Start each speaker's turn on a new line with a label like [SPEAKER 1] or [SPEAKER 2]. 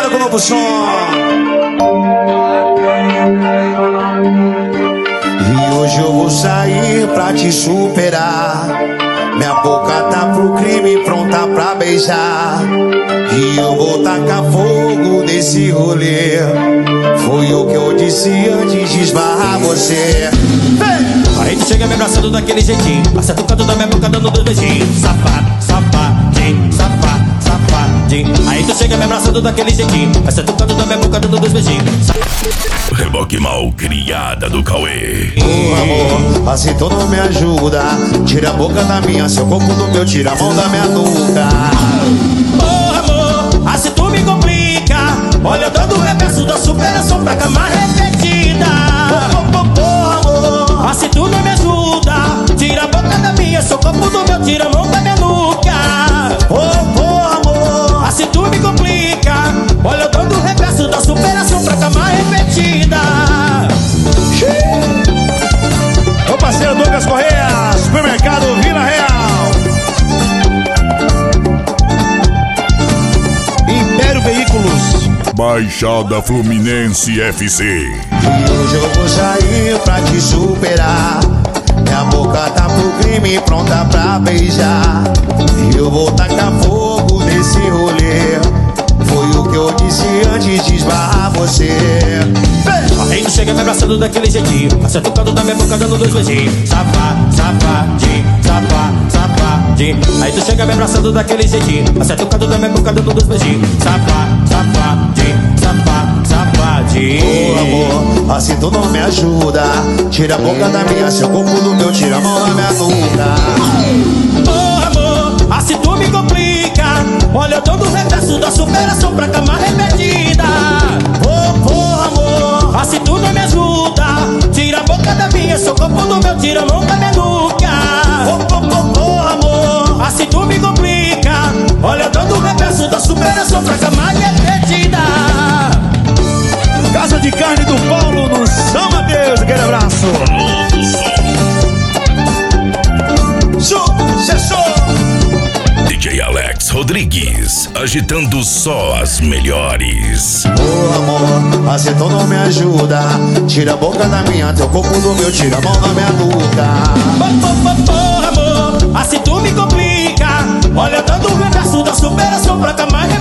[SPEAKER 1] Bora com o novo som. E hoje eu vou sair pra te superar. Minha boca tá pro crime, pronta pra beijar. E eu vou tacar fogo nesse rolê. Foi o que eu disse antes de esbarrar você.
[SPEAKER 2] Aí tu chega me abraçando daquele jeitinho, acerta o canto da minha boca dando 2 beijinhos. Safado, safadinho, safado, safadinho. Aí tu chega me abraçando daquele jeitinho, acerta o canto da minha boca dando 2 beijinhos.
[SPEAKER 3] Reboque mal criada do Cauê.
[SPEAKER 1] Amor, assim tu não me ajuda. Tira a boca da minha, seu corpo do meu, tira a mão da minha nuca.
[SPEAKER 2] Amor, assim tu me complica. Olha eu dando o reverso da superação pra cama repetida. Amor, assim tu não me ajuda. Tira a boca da minha, seu corpo do meu, tira a mão da minha nuca. Amor, assim tu me complica. Olha eu dando o reverso da superação pra cama repetida.
[SPEAKER 4] Ô parceiro Douglas Correia, supermercado Vila Real, Império Veículos,
[SPEAKER 3] Baixada Fluminense FC.
[SPEAKER 1] E hoje eu vou sair pra te superar. Minha boca tá pro crime, pronta pra beijar. E eu vou tacar fogo nesse rolê. Foi o que eu disse antes de esbarrar você.
[SPEAKER 2] Aí tu chega me abraçando daquele jeitinho, acerta o canto da minha boca dando 2 beijinhos. Safado, safadinho, safado, safadinho. Aí tu chega me abraçando daquele jeitinho, acerta o canto da minha boca dando 2 beijinhos. Safado, safadinho, safado, safadinho.
[SPEAKER 1] Amor, assim tu não me ajuda. Tira a boca da minha, seu corpo do meu, tira a mão da minha nuca.
[SPEAKER 2] Amor, assim tu me complica. Olha eu dando o reverso da superação pra cama repetida. Amor, assim tu não me ajuda. Tira a boca da minha, seu corpo do meu, tira a mão da minha nuca. Amor, assim tu me complica. Olha eu dando o reverso da superação pra cama repetida.
[SPEAKER 4] Casa de Carne do Paulo no São Mateus, aquele abraço.
[SPEAKER 1] Sucesso!
[SPEAKER 3] DJ Alex Rodrigues, agitando só as melhores.
[SPEAKER 1] Amor, assim tu não me ajuda. Tira a boca da minha, teu corpo do meu, tira a mão da minha nuca.
[SPEAKER 2] Amor, assim tu me complica. Olha dando o reverso da superação pra cama